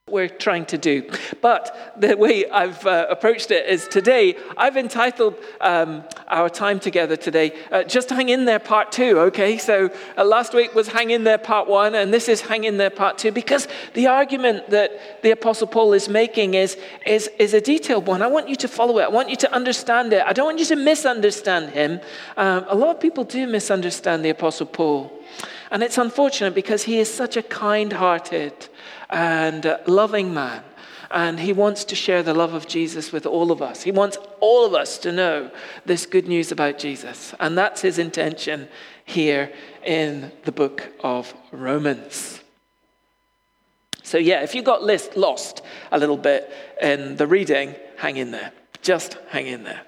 we're trying to do. But the way I've approached it is today, I've entitled our time together today, Just Hang In There Part 2, okay? So last week was Hang In There Part 1, and this is Hang In There Part 2, because the argument that the Apostle Paul is making is a detailed one. I want you to follow it. I want you to understand it. I don't want you to misunderstand him. A lot of people do misunderstand the Apostle Paul. And it's unfortunate because he is such a kind-hearted and loving man. And he wants to share the love of Jesus with all of us. He wants all of us to know this good news about Jesus. And that's his intention here in the book of Romans. So yeah, if you got lost a little bit in the reading, hang in there. Just hang in there.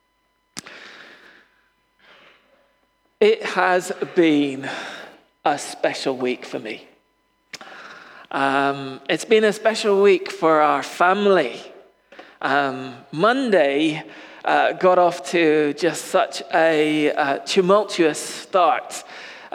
It has been a special week for me. It's been a special week for our family. Monday got off to just such a tumultuous start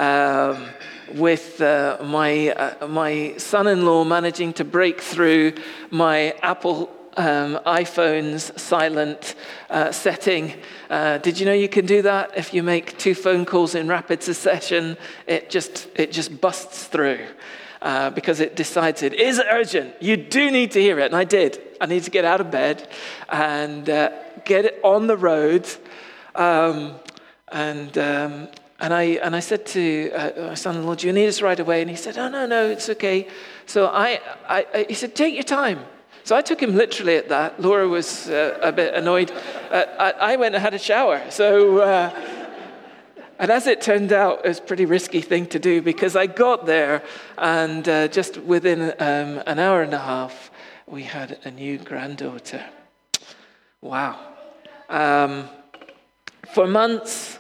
with my son-in-law managing to break through my Apple iPhone's silent setting. Did you know you can do that? If you make 2 phone calls in rapid succession, it just busts through because it decides it is urgent. You do need to hear it, and I did. I need to get out of bed and get it on the road. And I said to my son-in-law, "Do you need us right away?" And he said, "Oh, no, it's okay." So he said, "Take your time." So I took him literally at that. Laura was a bit annoyed. I went and had a shower. So, and as it turned out, it was a pretty risky thing to do because I got there and just within an hour and a half, we had a new granddaughter. Wow. For months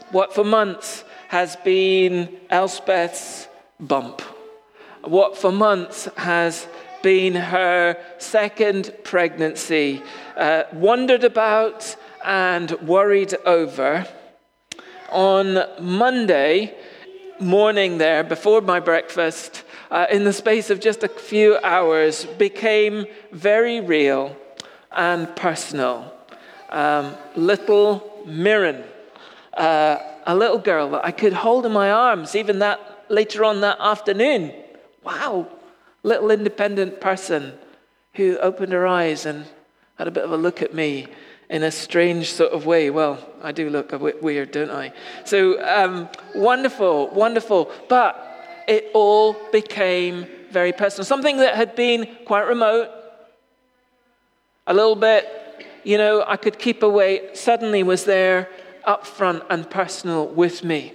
has been Elspeth's bump. What for months has been her second pregnancy, wondered about and worried over. On Monday morning there, before my breakfast, in the space of just a few hours, became very real and personal. Little Mirren, a little girl that I could hold in my arms, even that later on that afternoon. Wow. Little independent person who opened her eyes and had a bit of a look at me in a strange sort of way. Well, I do look a bit weird, don't I? So wonderful. But it all became very personal. Something that had been quite remote, a little bit, I could keep away, suddenly was there up front and personal with me.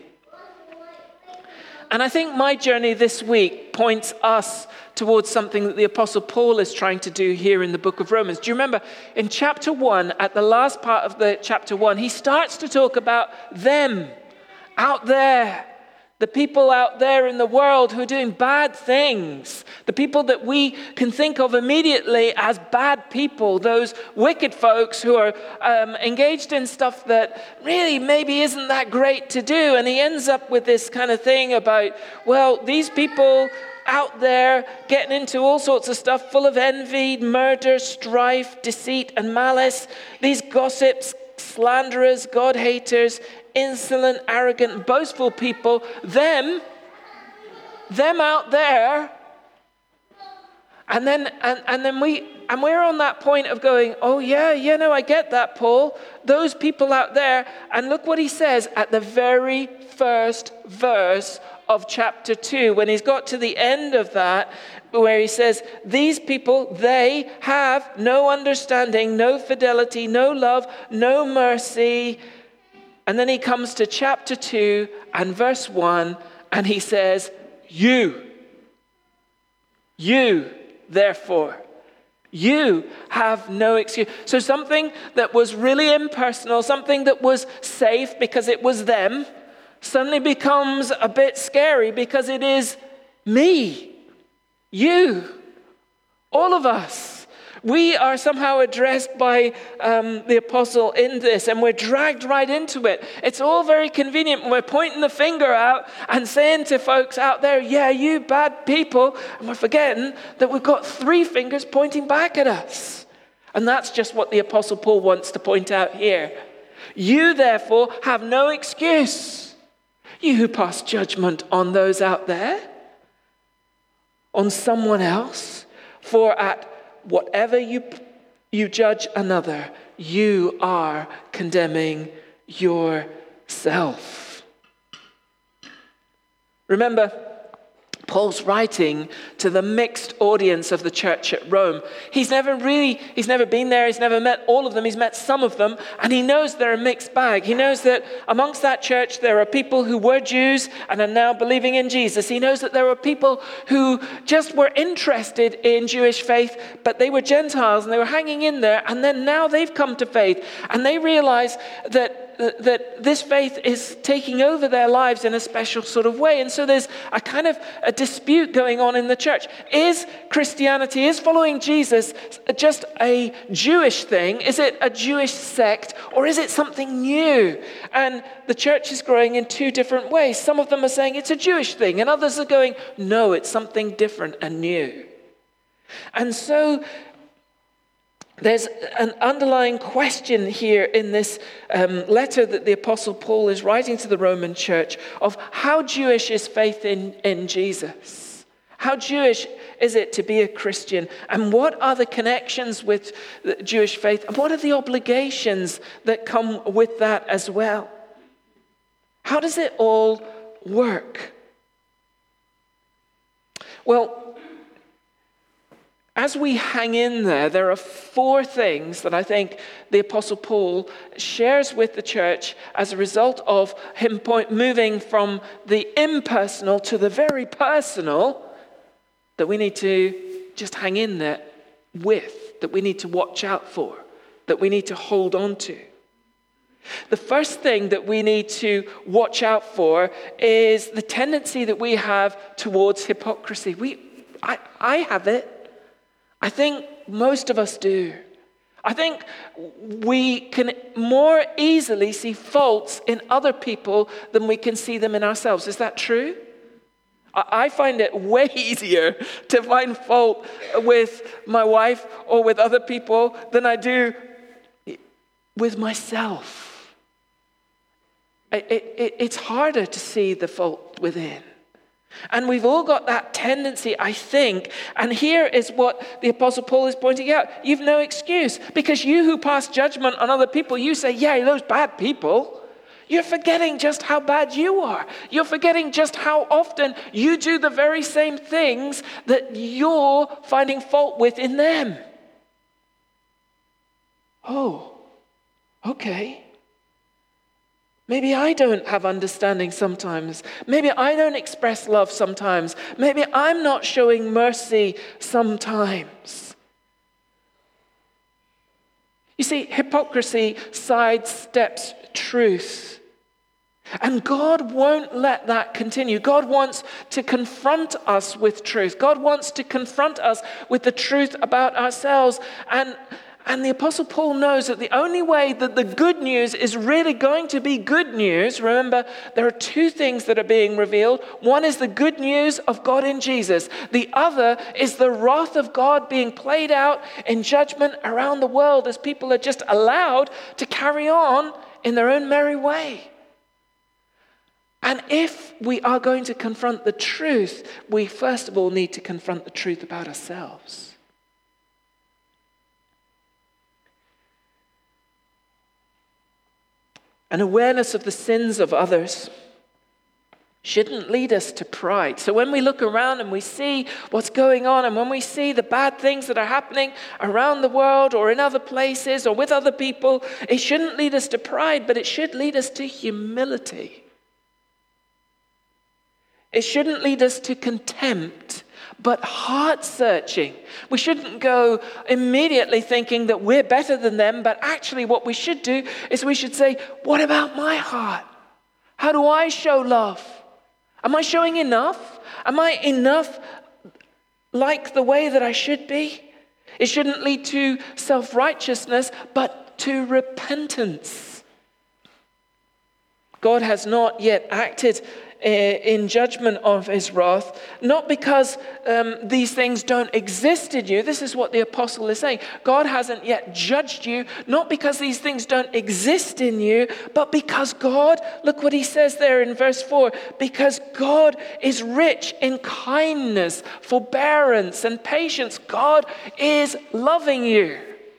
And I think my journey this week points us towards something that the Apostle Paul is trying to do here in the book of Romans. Do you remember in chapter 1, at the last part of the chapter 1, he starts to talk about them out there, the people out there in the world who are doing bad things, the people that we can think of immediately as bad people, those wicked folks who are engaged in stuff that really maybe isn't that great to do. And he ends up with this kind of thing about, well, these people out there getting into all sorts of stuff full of envy, murder, strife, deceit, and malice. These gossips, slanderers, God-haters, insolent, arrogant, boastful people, them out there. And then we're on that point of going, oh yeah, no, I get that, Paul. Those people out there. And look what he says at the very first verse of chapter 2, when he's got to the end of that, where he says, these people, they have no understanding, no fidelity, no love, no mercy. And then he comes to chapter 2 and verse 1, and he says, you, therefore, you have no excuse. So something that was really impersonal, something that was safe because it was them, suddenly becomes a bit scary because it is me, you, all of us. We are somehow addressed by the apostle in this, and we're dragged right into it. It's all very convenient when we're pointing the finger out and saying to folks out there, yeah, you bad people, and we're forgetting that we've got 3 fingers pointing back at us. And that's just what the apostle Paul wants to point out here. You, therefore, have no excuse. You who pass judgment on those out there, on someone else, for at whatever you judge another, you are condemning yourself. Remember, Paul's writing to the mixed audience of the church at Rome. He's never been there, he's never met all of them, he's met some of them, and he knows they're a mixed bag. He knows that amongst that church there are people who were Jews and are now believing in Jesus. He knows that there were people who just were interested in Jewish faith, but they were Gentiles and they were hanging in there, and then now they've come to faith, and they realize that this faith is taking over their lives in a special sort of way. And so there's a kind of a dispute going on in the church. Is Christianity, is following Jesus just a Jewish thing? Is it a Jewish sect, or is it something new? And the church is growing in 2 different ways. Some of them are saying it's a Jewish thing, and others are going, no, it's something different and new. And so there's an underlying question here in this letter that the Apostle Paul is writing to the Roman church of how Jewish is faith in Jesus? How Jewish is it to be a Christian? And what are the connections with the Jewish faith? And what are the obligations that come with that as well? How does it all work? Well, as we hang in there are 4 things that I think the Apostle Paul shares with the church as a result of him moving from the impersonal to the very personal that we need to just hang in there with, that we need to watch out for, that we need to hold on to. The first thing that we need to watch out for is the tendency that we have towards hypocrisy. I have it. I think most of us do. I think we can more easily see faults in other people than we can see them in ourselves. Is that true? I find it way easier to find fault with my wife or with other people than I do with myself. It's harder to see the fault within. And we've all got that tendency, I think. And here is what the Apostle Paul is pointing out. You've no excuse. Because you who pass judgment on other people, you say, yeah, those bad people. You're forgetting just how bad you are. You're forgetting just how often you do the very same things that you're finding fault with in them. Oh, okay. Maybe I don't have understanding sometimes. Maybe I don't express love sometimes. Maybe I'm not showing mercy sometimes. You see, hypocrisy sidesteps truth. And God won't let that continue. God wants to confront us with truth. God wants to confront us with the truth about ourselves. And the Apostle Paul knows that the only way that the good news is really going to be good news, remember, there are 2 things that are being revealed. One is the good news of God in Jesus. The other is the wrath of God being played out in judgment around the world as people are just allowed to carry on in their own merry way. And if we are going to confront the truth, we first of all need to confront the truth about ourselves. An awareness of the sins of others shouldn't lead us to pride. So when we look around and we see what's going on, and when we see the bad things that are happening around the world or in other places or with other people, it shouldn't lead us to pride, but it should lead us to humility. It shouldn't lead us to contempt, but heart-searching. We shouldn't go immediately thinking that we're better than them, but actually what we should do is we should say, what about my heart? How do I show love? Am I showing enough? Am I enough like the way that I should be? It shouldn't lead to self-righteousness, but to repentance. God has not yet acted in judgment of his wrath, not because these things don't exist in you. This is what the apostle is saying. God hasn't yet judged you, not because these things don't exist in you, but because God, look what he says there in verse 4, because God is rich in kindness, forbearance, and patience. God is loving you.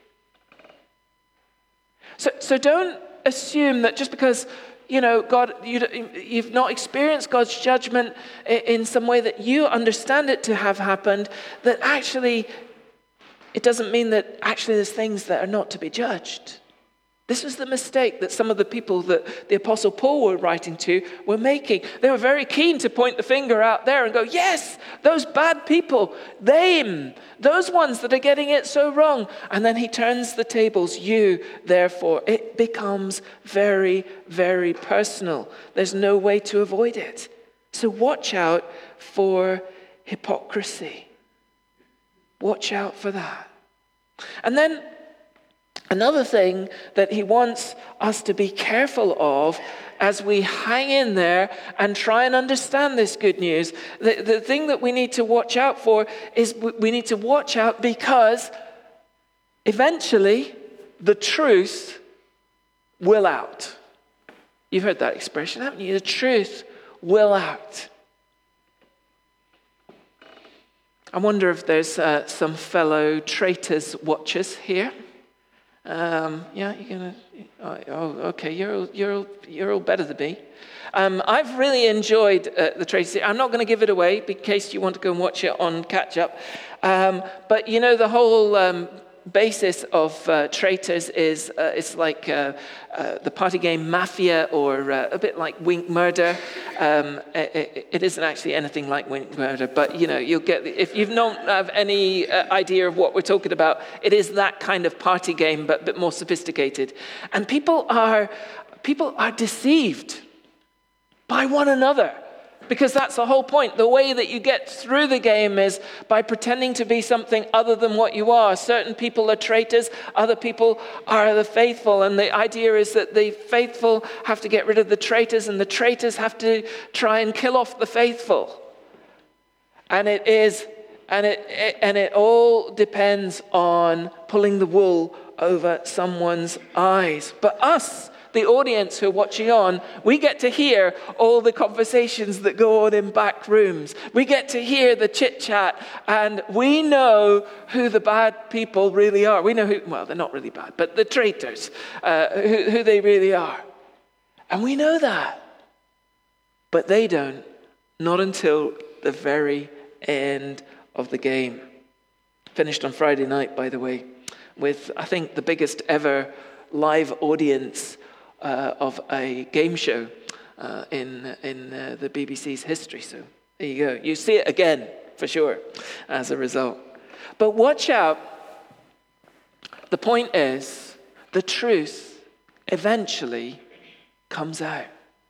So don't assume that just because God, you've not experienced God's judgment in some way that you understand it to have happened, that actually it doesn't mean that actually there's things that are not to be judged. This was the mistake that some of the people that the Apostle Paul were writing to were making. They were very keen to point the finger out there and go, yes, those bad people, those ones that are getting it so wrong. And then he turns the tables. You, therefore, it becomes very, very personal. There's no way to avoid it. So watch out for hypocrisy. Watch out for that. And then another thing that he wants us to be careful of as we hang in there and try and understand this good news, the thing that we need to watch out for is we need to watch out because eventually the truth will out. You've heard that expression, haven't you? The truth will out. I wonder if there's some fellow traitors watchers here. Yeah, you're gonna. Oh, okay. You're all better than me. I've really enjoyed the Traitors. I'm not going to give it away in case you want to go and watch it on catch up. But the whole basis of Traitors is it's like the party game Mafia, or a bit like Wink Murder. It isn't actually anything like Wink Murder, but you'll get, if you don't have any idea of what we're talking about, it is that kind of party game, but a bit more sophisticated. And people are deceived by one another. Because that's the whole point. The way that you get through the game is by pretending to be something other than what you are. Certain people are traitors, other people are the faithful. And the idea is that the faithful have to get rid of the traitors, and the traitors have to try and kill off the faithful. And it all depends on pulling the wool over someone's eyes. But us, the audience who are watching on, we get to hear all the conversations that go on in back rooms. We get to hear the chit-chat, and we know who the bad people really are. We know who, well, they're not really bad, but the traitors, who they really are. And we know that. But they don't, not until the very end of the game. Finished on Friday night, by the way, with, I think, the biggest ever live audience of a game show in the BBC's history. So there you go. You see it again, for sure, as a result. But watch out. The point is, the truth eventually comes out.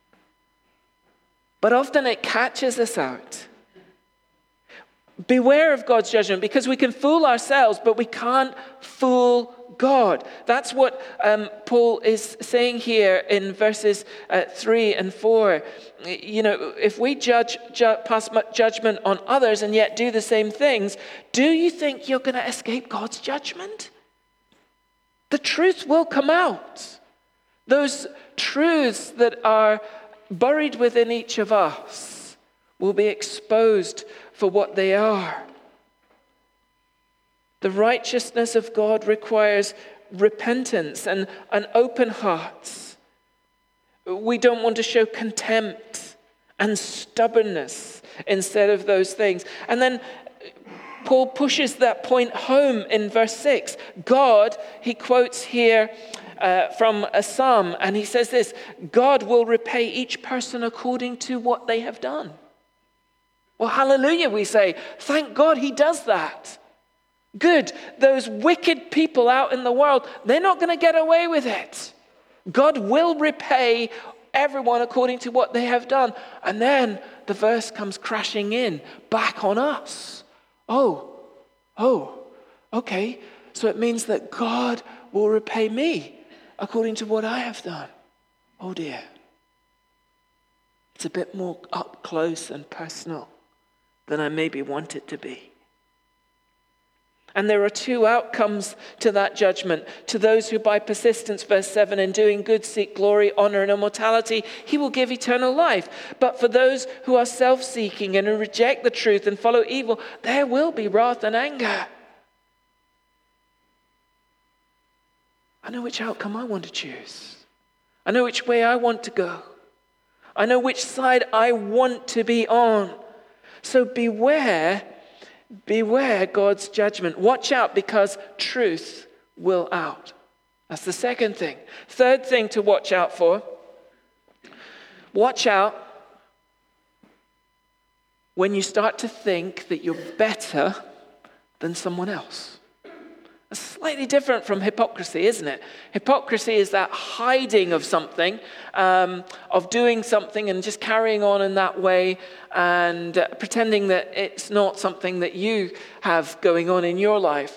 But often it catches us out. Beware of God's judgment, because we can fool ourselves, but we can't fool God. That's what Paul is saying here in verses 3 and 4. If we pass judgment on others and yet do the same things, do you think you're going to escape God's judgment? The truth will come out. Those truths that are buried within each of us will be exposed for what they are. The righteousness of God requires repentance and an open heart. We don't want to show contempt and stubbornness instead of those things. And then Paul pushes that point home in verse 6. God, he quotes here from a psalm, and he says this: God will repay each person according to what they have done. Well, hallelujah, we say. Thank God he does that. Good. Those wicked people out in the world, they're not going to get away with it. God will repay everyone according to what they have done. And then the verse comes crashing in, back on us. Oh, Okay, so it means that God will repay me according to what I have done. Oh dear. It's a bit more up close and personal than I maybe want it to be. And there are two outcomes to that judgment. To those who by persistence, verse 7, in doing good seek glory, honor, and immortality, he will give eternal life. But for those who are self-seeking and who reject the truth and follow evil, there will be wrath and anger. I know which outcome I want to choose. I know which way I want to go. I know which side I want to be on. So beware God's judgment. Watch out, because truth will out. That's the second thing. Third thing to watch out for. Watch out when you start to think that you're better than someone else. It's slightly different from hypocrisy, isn't it? Hypocrisy is that hiding of something, of doing something and just carrying on in that way and pretending that it's not something that you have going on in your life.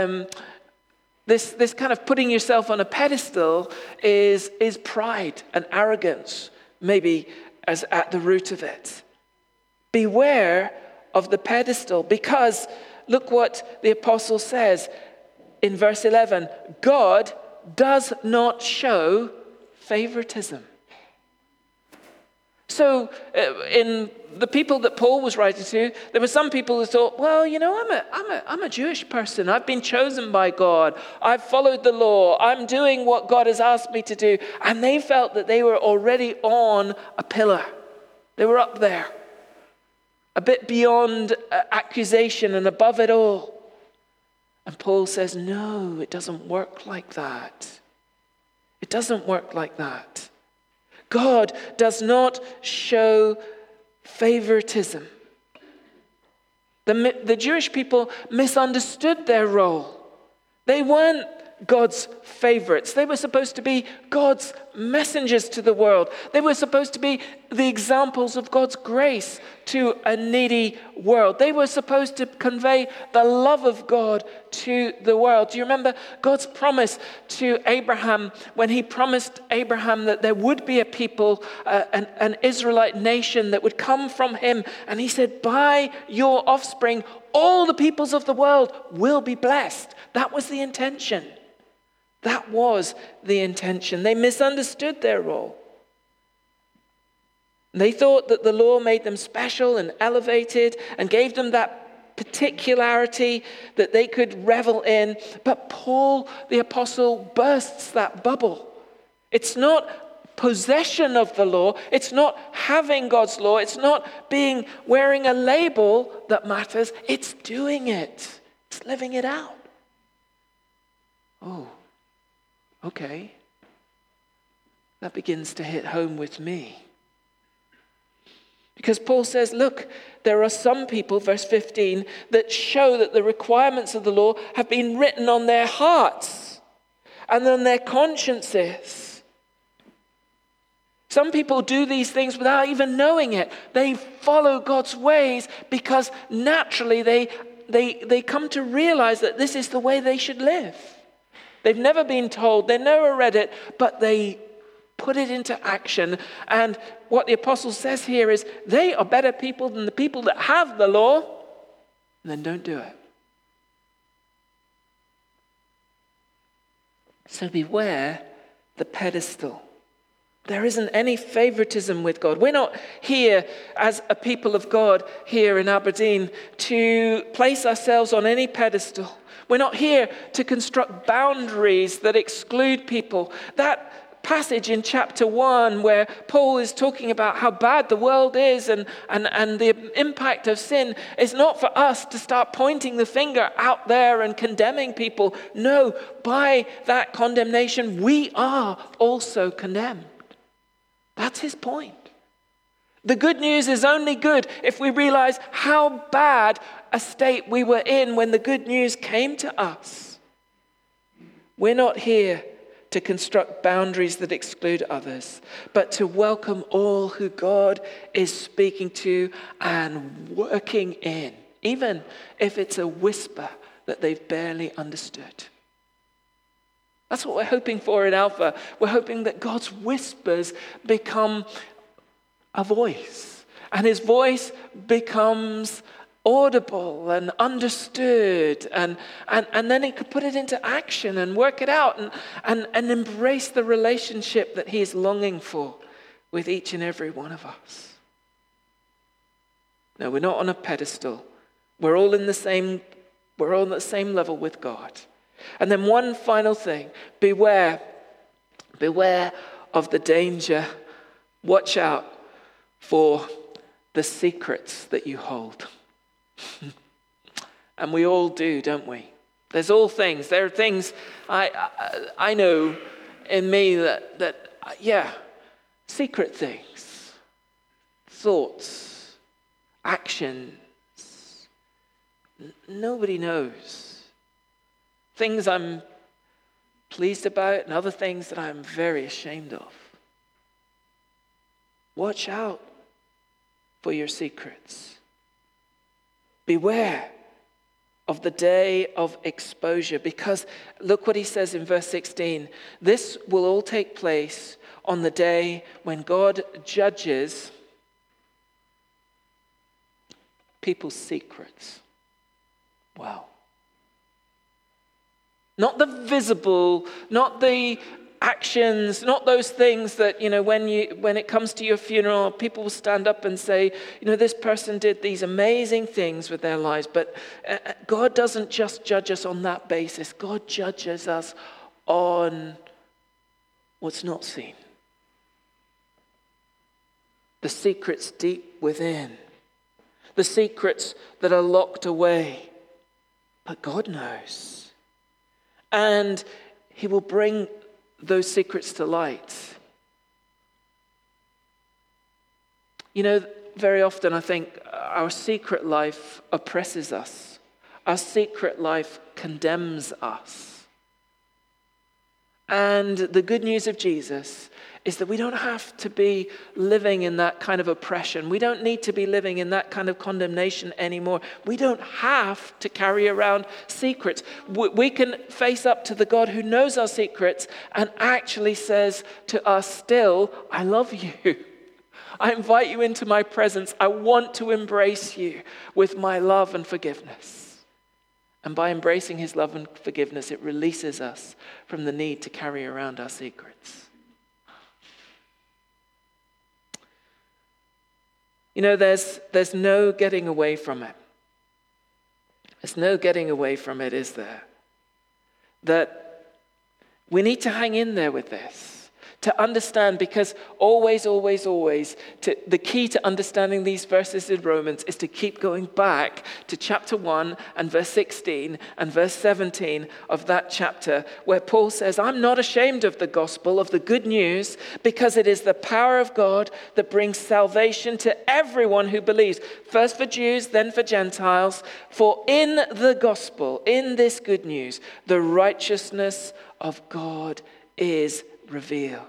This kind of putting yourself on a pedestal is pride and arrogance, maybe as at the root of it. Beware of the pedestal, because look what the apostle says. In verse 11, God does not show favoritism. So in the people that Paul was writing to, there were some people who thought, well, you know, I'm a Jewish person. I've been chosen by God. I've followed the law. I'm doing what God has asked me to do. And they felt that they were already on a pillar. They were up there, a bit beyond accusation and above it all. And Paul says, no, it doesn't work like that. It doesn't work like that. God does not show favoritism. The Jewish people misunderstood their role. They weren't God's favorites. They were supposed to be God's messengers to the world. They were supposed to be the examples of God's grace to a needy world. They were supposed to convey the love of God to the world. Do you remember God's promise to Abraham when he promised Abraham that there would be a people, an Israelite nation that would come from him? And he said, by your offspring, all the peoples of the world will be blessed. That was the intention. That was the intention. They misunderstood their role. They thought that the law made them special and elevated and gave them that particularity that they could revel in. But Paul, the apostle, bursts that bubble. It's not possession of the law. It's not having God's law. It's not wearing a label that matters. It's doing it. It's living it out. Oh. Okay, that begins to hit home with me. Because Paul says, look, there are some people, verse 15, that show that the requirements of the law have been written on their hearts and on their consciences. Some people do these things without even knowing it. They follow God's ways because naturally they come to realize that this is the way they should live. They've never been told, they've never read it, but they put it into action. And what the apostle says here is they are better people than the people that have the law and then don't do it. So beware the pedestal. There isn't any favoritism with God. We're not here as a people of God here in Aberdeen to place ourselves on any pedestal. We're not here to construct boundaries that exclude people. That passage in chapter 1 where Paul is talking about how bad the world is and the impact of sin is not for us to start pointing the finger out there and condemning people. No, by that condemnation, we are also condemned. That's his point. The good news is only good if we realize how bad a state we were in when the good news came to us. We're not here to construct boundaries that exclude others, but to welcome all who God is speaking to and working in, even if it's a whisper that they've barely understood. That's what we're hoping for in Alpha. We're hoping that God's whispers become a voice, and his voice becomes audible and understood, and then he could put it into action and work it out and embrace the relationship that he is longing for with each and every one of us. No, we're not on a pedestal. We're all on the same level with God. And then one final thing, beware of the danger. Watch out for the secrets that you hold. And we all do, don't we? There are things I know in me that secret things, thoughts, actions. Nobody knows. Things I'm pleased about and other things that I'm very ashamed of. Watch out for your secrets. Beware of the day of exposure, because look what he says in verse 16. This will all take place on the day when God judges people's secrets. Wow. Not the visible, not the actions, not those things that, when it comes to your funeral, people will stand up and say, this person did these amazing things with their lives. But God doesn't just judge us on that basis. God judges us on what's not seen. The secrets deep within. The secrets that are locked away. But God knows. And he will bring those secrets to light. Very often I think our secret life oppresses us. Our secret life condemns us. And the good news of Jesus is that we don't have to be living in that kind of oppression. We don't need to be living in that kind of condemnation anymore. We don't have to carry around secrets. We can face up to the God who knows our secrets and actually says to us still, I love you. I invite you into my presence. I want to embrace you with my love and forgiveness. And by embracing his love and forgiveness, it releases us from the need to carry around our secrets. There's no getting away from it. There's no getting away from it, is there? That we need to hang in there with this. To understand, because always, the key to understanding these verses in Romans is to keep going back to chapter 1 and verse 16 and verse 17 of that chapter, where Paul says, I'm not ashamed of the gospel, of the good news, because it is the power of God that brings salvation to everyone who believes. First for Jews, then for Gentiles. For in the gospel, in this good news, the righteousness of God is revealed.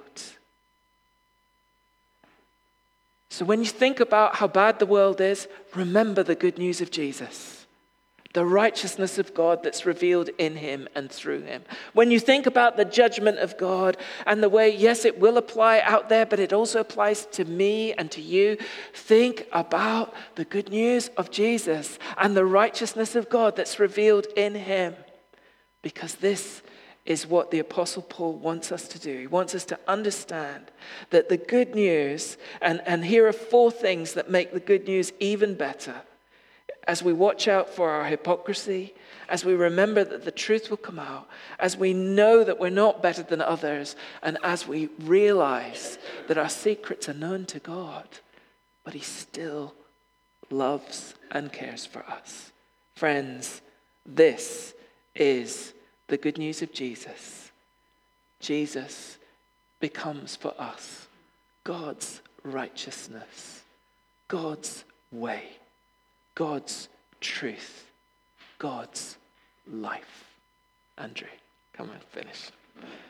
So when you think about how bad the world is, remember the good news of Jesus. The righteousness of God that's revealed in him and through him. When you think about the judgment of God and the way, yes, it will apply out there, but it also applies to me and to you, think about the good news of Jesus and the righteousness of God that's revealed in him. Because this is what the Apostle Paul wants us to do. He wants us to understand that the good news, and here are 4 things that make the good news even better. As we watch out for our hypocrisy, as we remember that the truth will come out, as we know that we're not better than others, and as we realize that our secrets are known to God, but he still loves and cares for us. Friends, this is the good news of Jesus. Jesus becomes for us God's righteousness, God's way, God's truth, God's life. Andrew, come and finish.